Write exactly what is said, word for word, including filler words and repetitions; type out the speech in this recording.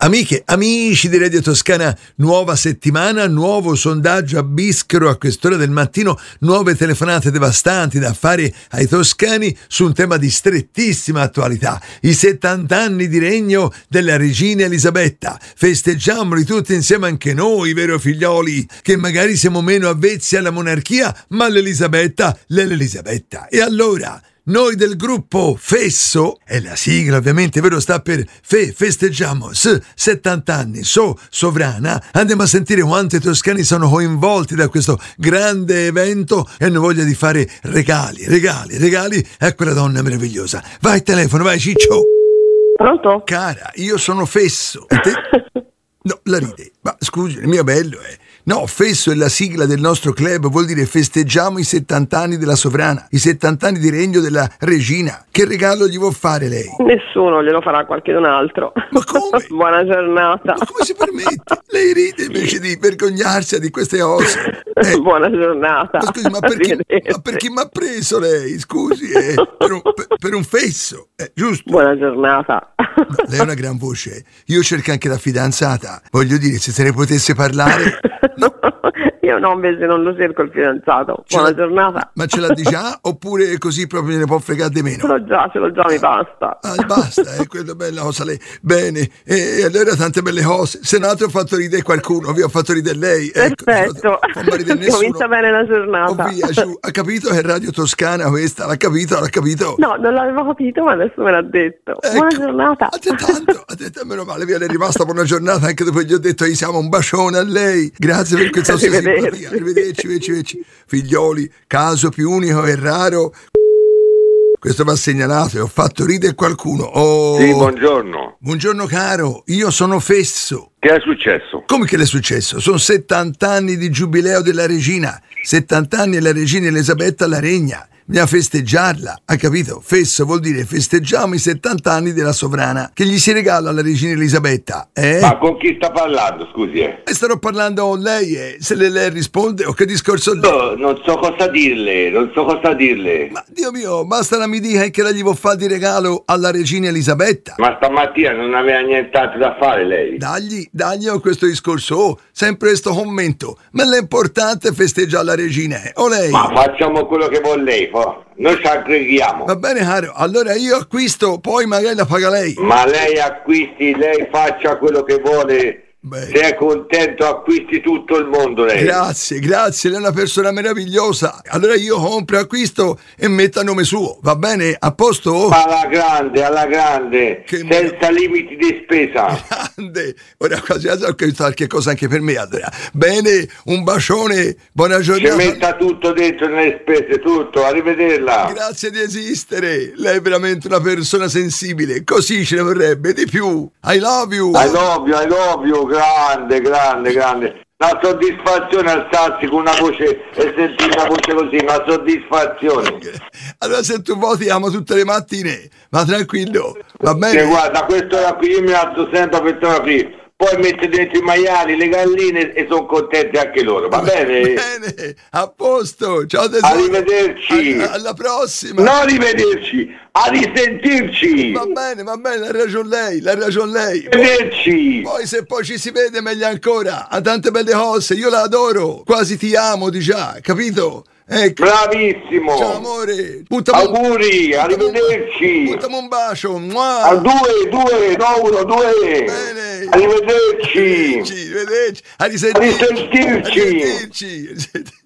Amiche, amici di Radio Toscana, nuova settimana, nuovo sondaggio a Bischero a quest'ora del mattino, nuove telefonate devastanti da fare ai toscani su un tema di strettissima attualità, i settanta anni di regno della regina Elisabetta. Festeggiamoli tutti insieme anche noi, vero figlioli, che magari siamo meno avvezzi alla monarchia, ma l'Elisabetta, l'Elisabetta. E allora... noi del gruppo Fesso, e la sigla ovviamente, vero, sta per Fe, festeggiamo S, settanta anni, So, sovrana, andiamo a sentire quanti toscani sono coinvolti da questo grande evento e hanno voglia di fare regali, regali, regali a quella donna meravigliosa. Vai telefono, vai Ciccio. Pronto? Cara, io sono Fesso. E te? No, la ride. Ma scusi, il mio bello è... No, Fesso è la sigla del nostro club, vuol dire festeggiamo i settanta anni della sovrana, i settanta anni di regno della regina. Che regalo gli vuol fare lei? Nessuno, glielo farà qualcun altro. Ma come? Buona giornata. Ma come si permette? Lei ride invece di vergognarsi di queste cose. Eh. Buona giornata. Ma scusi, ma per chi, ma per chi mi ha preso lei? Scusi, eh? per, un, per, per un Fesso, eh, giusto? Buona giornata. No, lei ha una gran voce. Io cerco anche la fidanzata. Voglio dire, se se ne potesse parlare... No. Io no, invece non lo cerco il fidanzato. Ce Buona la... giornata. Ma ce l'ha di già oppure così proprio ne può fregare di meno? Ce l'ho già, ce l'ho già, mi basta. Ah, basta, è eh, quella bella cosa lei. Bene, e allora tante belle cose. Se no ho fatto ridere qualcuno, vi ho fatto ridere lei. Perfetto. Ecco, comincia bene la giornata. Oh, via, giù. Ha capito che è Radio Toscana questa? L'ha capito? L'ha capito? No, non l'avevo capito, ma adesso me l'ha detto. Ecco. Buona giornata. A te tanto, a te meno male, via, le è rimasta buona giornata anche dopo che gli ho detto, siamo un bacione a lei. Grazie per questa sua simpatia. Arrivederci, arrivederci, arrivederci. Figlioli, caso più unico e raro. Questo va segnalato e ho fatto ridere qualcuno. Oh. Sì, buongiorno. Buongiorno caro, io sono Fesso. Che è successo? Come che le è successo? Sono settanta anni di giubileo della regina. settanta anni e la regina Elisabetta la regna. Bisogna festeggiarla, ha capito? Fesso vuol dire festeggiamo i settanta anni della sovrana che gli si regala alla regina Elisabetta, eh? Ma con chi sta parlando, scusi? Eh? E starò parlando con lei, eh? Se lei, lei risponde o che discorso lei? No, non so cosa dirle, non so cosa dirle. Ma Dio mio, basta la mi dica che lei gli vuol fare di regalo alla regina Elisabetta. Ma stamattina non aveva nient'altro da fare lei? Dagli, dagli con questo discorso, oh, sempre questo commento. Ma l'importante è festeggiare la regina, eh? O lei? Ma facciamo quello che vuole lei. Noi ci aggreghiamo. Va bene caro, allora io acquisto, poi magari la paga lei. Ma lei acquisti, lei faccia quello che vuole. Beh. Se è contento acquisti tutto il mondo lei. Grazie, grazie, lei è una persona meravigliosa. Allora io compro, acquisto e metto a nome suo, va bene? A posto? Alla grande, alla grande, che senza mer- limiti di spesa. Grande, ora quasi ho acquistato qualche cosa anche per me allora. Bene, un bacione, buona giornata. Ci metta tutto dentro nelle spese, tutto, arrivederla. Grazie di esistere, lei è veramente una persona sensibile, così ce ne vorrebbe di più. I love you. I love you, I love you. Grande, grande, grande. Una soddisfazione alzarsi con una voce e sentire una voce così, una soddisfazione. Allora se tu voti amo tutte le mattine, ma tranquillo, va bene? Sì, guarda, questo da qui io mi alzo sempre per questa qui. Poi mette dentro i maiali, le galline e sono contenti anche loro, va bene? Bene, a posto, ciao tesoro. Arrivederci. A- alla prossima. Non arrivederci, a risentirci. Va bene, va bene, ha ragione lei, l'ha ragione lei. Arrivederci. Poi se poi ci si vede meglio ancora, ha tante belle cose, io la adoro, quasi ti amo di già, capito? Ecco. Bravissimo. Ciao amore. Buttami auguri, un... arrivederci. Buttami un bacio. Mua. A due, due, no uno, due. Bene. Arrivederci. Arrivederci. Arrivederci. A risentirci. A risentirci. A risentirci.